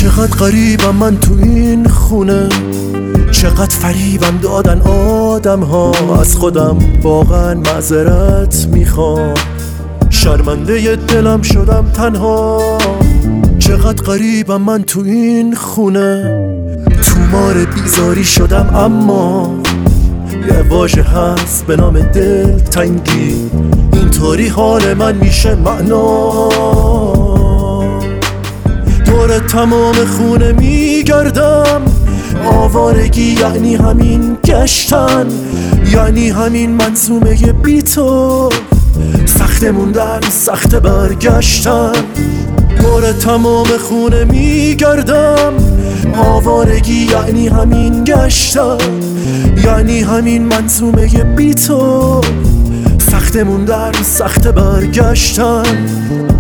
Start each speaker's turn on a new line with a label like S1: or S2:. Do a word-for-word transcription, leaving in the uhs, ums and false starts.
S1: چقدر غریبم من تو این خونه، چقدر فریبم دادن آدم ها. از خودم واقعا معذرت میخوام، شرمنده دلم شدم تنها. چقدر غریبم من تو این خونه، تو مار بیزاری شدم اما یه واژه هست به نام دلتنگی، اینطوری حال من میشه معنا. دور تمام خونه میگردم، آوارگی یعنی همین گشتن، یعنی همین منظومه بی تو، سخت موندن سخت برگشتن. دور تمام خونه میگردم، آوارگی یعنی همین گشتن، یعنی همین منظومه بی تو، سخت موندن سخت برگشتن.